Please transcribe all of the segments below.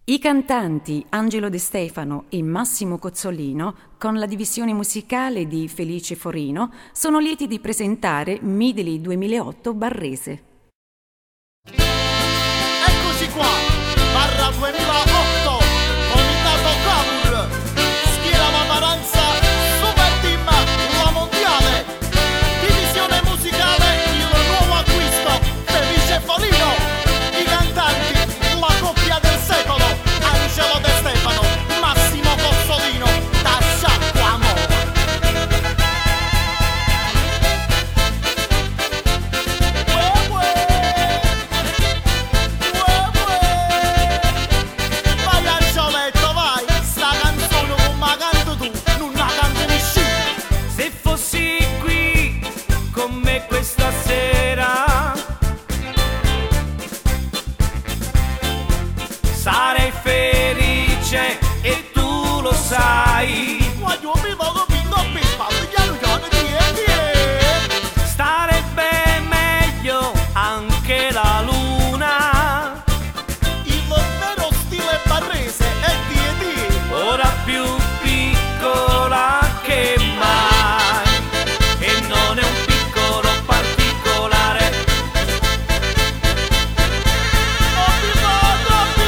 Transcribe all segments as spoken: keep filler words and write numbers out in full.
I cantanti Angelo De Stefano e Massimo Cozzolino, con la divisione musicale di Felice Forino, sono lieti di presentare Midley duemilaotto Barrese. Eccoci qua, barra duemilaotto, comitato Cavour, schiera Mamaranza, Super Team, la mondiale, divisione musicale, il nuovo acquisto, Felice Forino, i cantanti, la coppia del secolo, Angelo De Stefano, Massimo Cozzolino, da Sciacqua Amore. Vai Angioletto, vai, sta canzone come canto tu, non la canti nessuno. Se fossi qui con me questa sera, sarei felice e tu lo sai. Voglio vivo lo pingo a spalle, piano piano, die, die. Starebbe meglio anche la luna, Il vero stile barrese è die, die. ora più piccola che mai, e non è un piccolo particolare. Robby, Robby.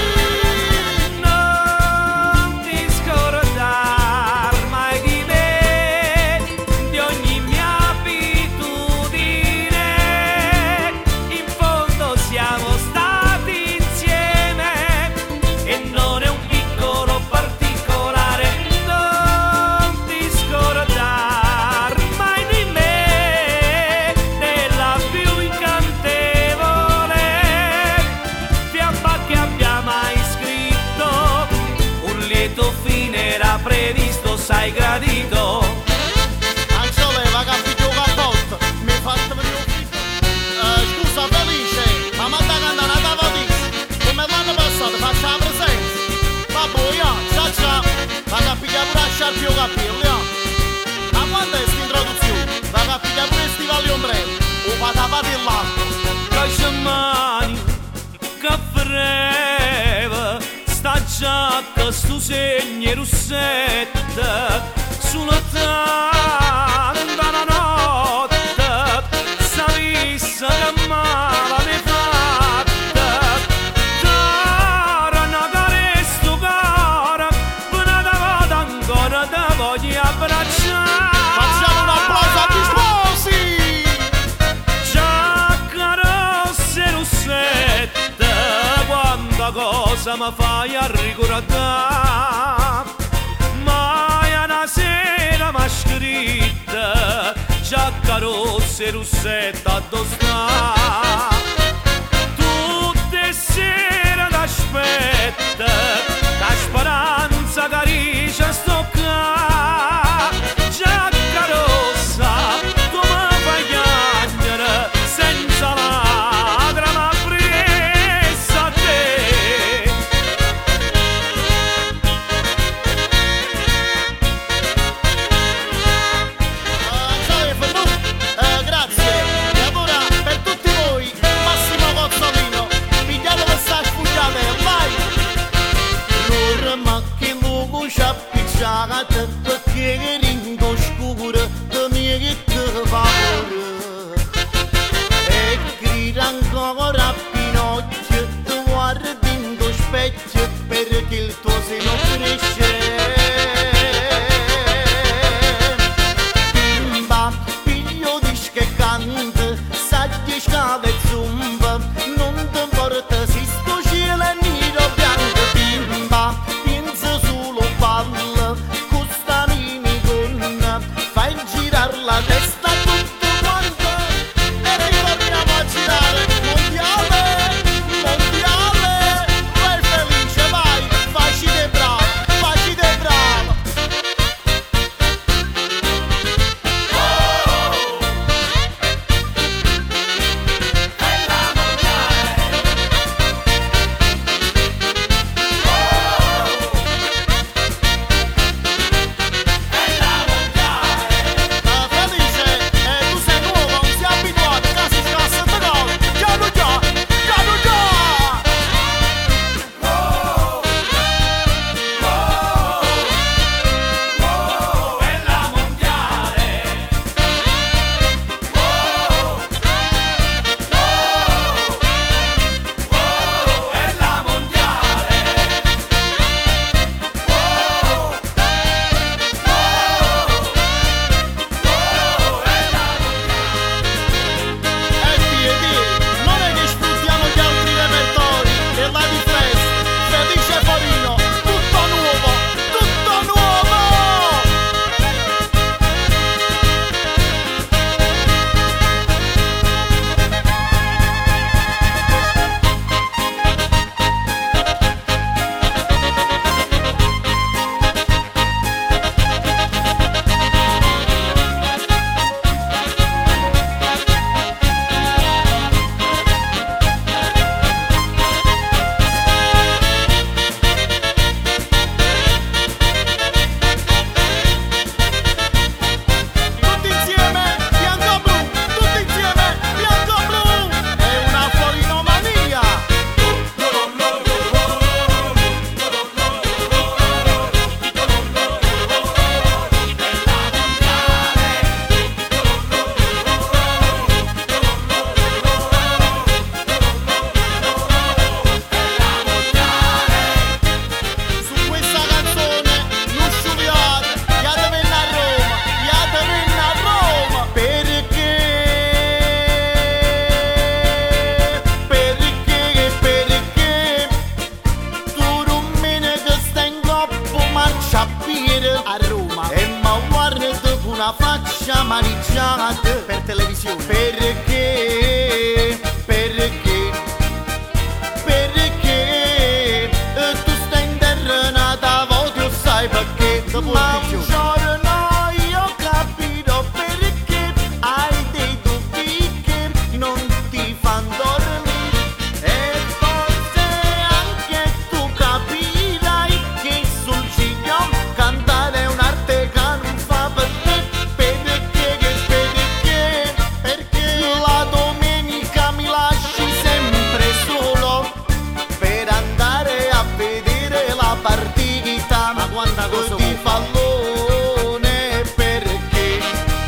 Non ti scordar mai di me, di ogni mia abitudine. In fondo siamo stati insieme e non è un piccolo particolare. Non ti scordar mai di me, della più incantevole fiamma che abbia mai scritto. Un lieto fine era previsto, sai, gradito. Angelo, va capito che a volte mi hai fatto venire un figlio. Eh, scusa Felice, ma manda cantare una tavodis. Come l'anno passato faccio la presenza. Vabbè, io, ciao ciao. Va capito pure a sciarpio capelli, io. Ma quando è sta introduzione? Va capito pure stivali ombrelli. O patapati l'acqua. Casciamani, che freva, sta giacca, stu segni russetta, sulla tanta una notte, sta vista che male mi fatta, cara una caresto cara, una da vada ancora te voglio abbracciare. Facciamo un applauso agli sposi. Giacca rossa e rossetta, quanta cosa mi fai a ricordare. Mai una sera m'ha scritta, giacca rossa e rossetta addosso sta. Tutte sere t'aspetta, la speranza caricia sto qua. Giacca rossa, tu mi fai piangere senza lacrima presa a te. Angelo, eh, grazie. E allora per tutti voi, Massimo Cozzolino, pigliate questa sfuggiata e vai. L'ora macchina lungo ci appicciata, perché ringo scuro, te mi che te favore. E grida ancora a Pinocchio, tu guardi in tuo specchio, perché il tuo seno cresce. Bimba, piglio di che canta, saggi scave zumba, non ti importa se sto cielo è nero bianco. Bimba, pensa solo palla, costa mini gonna, fai girare la testa tutto quanto e ritorniamo a girare. Mondiale, mondiale, vai Felice, vai, facci te bravo, facci una faccia mangiata per televisione. Perché? Perché? Perché tu stai internata, voglio sai perché. Ma un giorno io ho capito perché hai dei dubbi che non ti fanno dormire. E forse anche tu capirai che sul ciglio cantare è un'arte che non fa per te. Perché? Perché? Perché la domenica mi lasci sempre solo per andare a vedere la partita. Ma quanta cosa di pallone. Perché?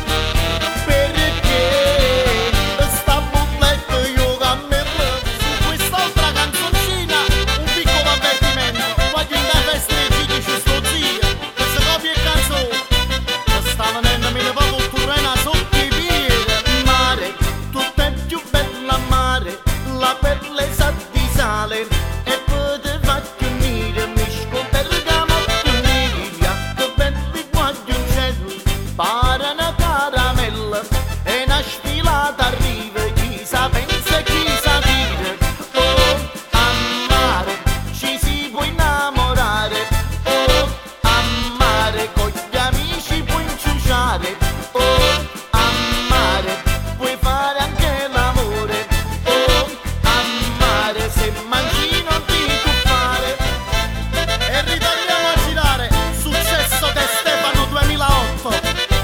Perché sta bolletta io cammello. Su quest'altra canzoncina un piccolo avvertimento: voglio andare a festare ci sto zio, questa copia e canzone sta venendo me ne va culturena sotto i piedi. Mare, tutto è più bello a mare, la pelle sa di sale e poteva unire misco Bergamo e Emilia, che belli guagli in cielo, para una caramella e una sfilata arriva, chi sa pensa e chi sa dire. Oh, a mare ci si può innamorare, oh, a mare con gli amici puoi inciuciare, oh, a mare puoi fare anche l'amore, oh, a mare se mangi non ti tuffare. E ritorniamo a girare Successo De Stefano duemilaotto.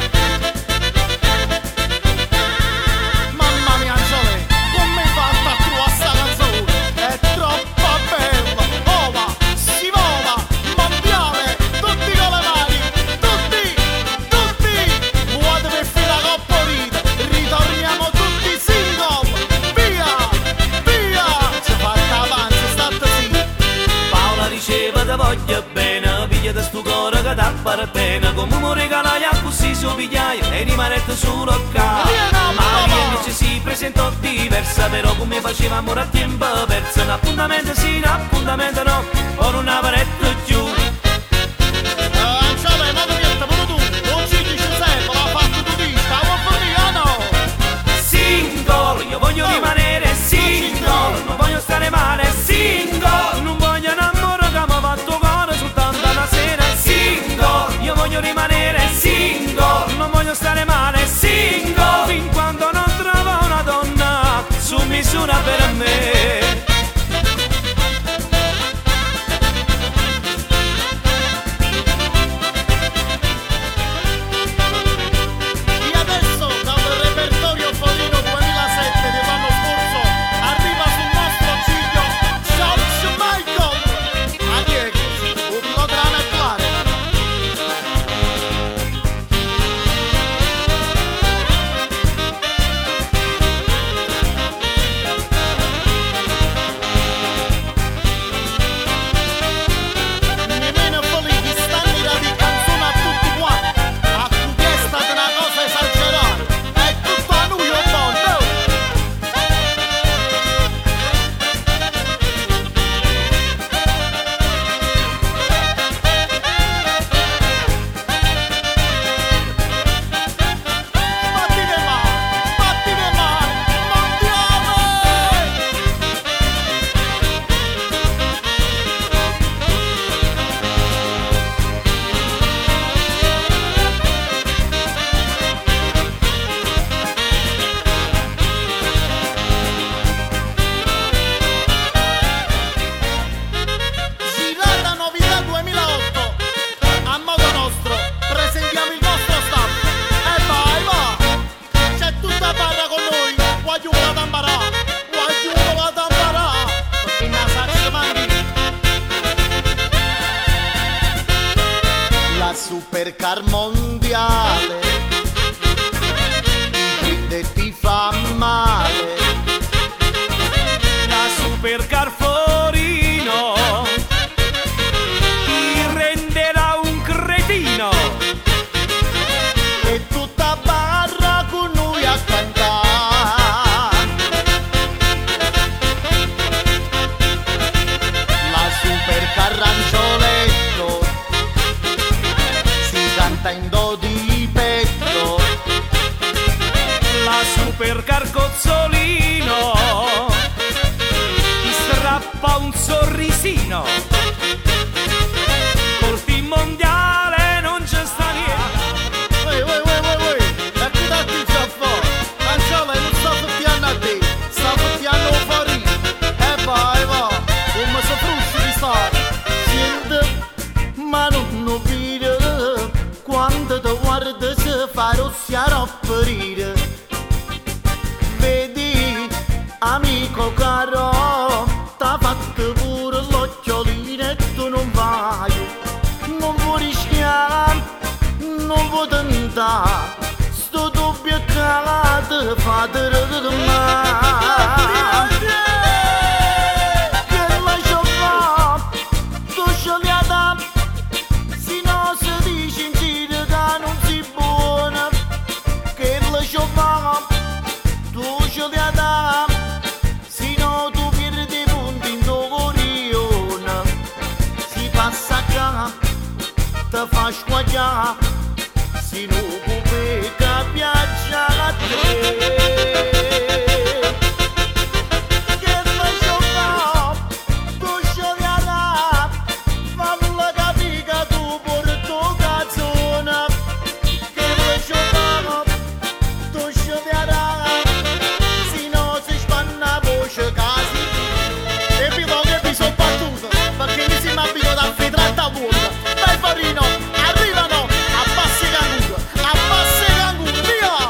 Mamma mia Angelo, come hai fatto a trovare sta canzone? È troppo bella. Ova, si vola, mondiale, tutti con le mani, tutti, tutti. Vuoto per fare la coppa vita, ritorniamo tutti single. Via, via. Ci fatta avanti, state zitti. Paola diceva te voglio bene, pigliate sto cuore che t'appartiene, come mi regalai a così su pigliaia e rimanete solo a casa. Maria invece si presentò diversa, però come faceva amore a tempo perso, un appuntamento sì, un appuntamento no, con una paretta giù. Angelo, ma che niente, pure tu, non ci dici sempre, l'ha fatto tu vista, vuoi venire o no? Single, io voglio rimanere single, non voglio stare male, single, non voglio un amore che mi ha fatto cuore soltanto una sera, single, io voglio rimanere single, non voglio stare male, single, fin quando non trovo una donna su misura per me. E adesso dal repertorio Folino duemilasette dell'anno scorso arriva sul nostro ciglio George Michael. Ma chi è che? Un pilota da McLaren. Nemmeno Folini stanno di canzone a tutti quanti, a cui è stata una cosa esagerata. È tutto a lui un mondo. Battite male, battite male, mondiale. Girata novità duemilaotto. A modo nostro presentiamo il nostro staff. E vai, va. C'è tutta barra con noi. Voglio la tambarà, voglio la tambarà. Perché ne sa mani. La supercar mondiale e ti fa male. La supercar Forino ti renderà un cretino. E tutta barra con noi a cantare. La supercar Angioletto si canta in do di pe Te fa squagliare, si non puoi piaccia a te. Che faccio fa? Tu sciogliala, fammi capire che tu porto cazzona. Che faccio fa? Tu sciogliala, se no si spanna voce casi. E vi do che vi sono battuto, perché mi si mi abito da fitrata vuota. Dai Farino, arrivano a Bassi Cangur, a Bassi Cangur, via!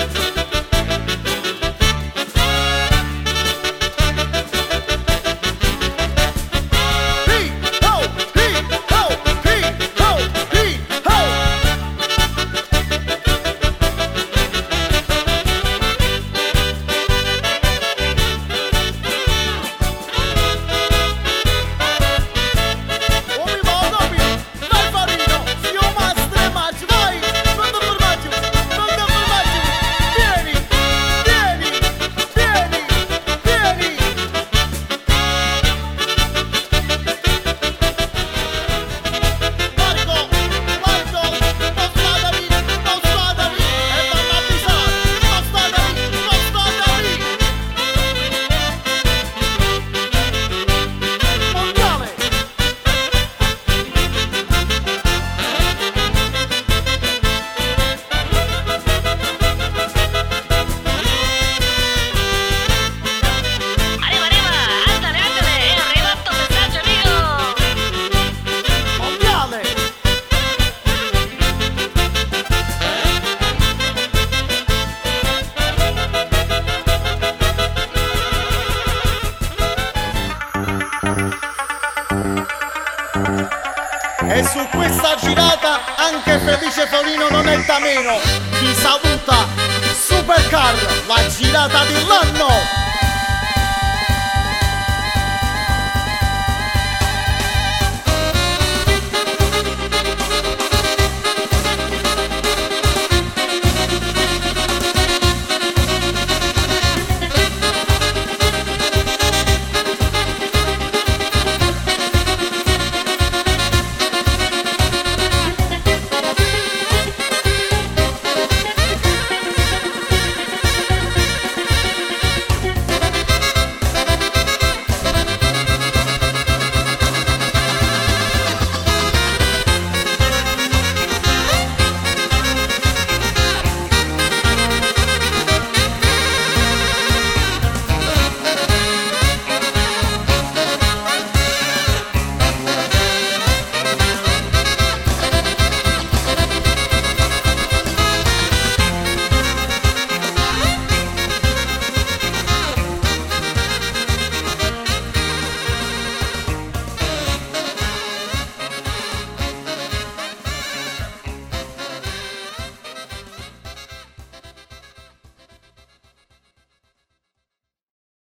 Hi, ho, hi, ho, hi, ho, hi, ho! Oh mi va, doppio! Dai Farino, io mastre maggio, vai! Non ti fermaggi, non ti fermaggi! Vieni, vieni, vieni, vieni! Marco, Marco, spostatemi, spostatemi! E mamma avvisare, spostatemi, spostatemi! Mondiale! Arriva, arriva, andale, andale, è arrivato il messaggio amico. Mondiale! E su questa girata anche Felice Forino non è da meno. Vi saluta Supercar, la girata dell'anno!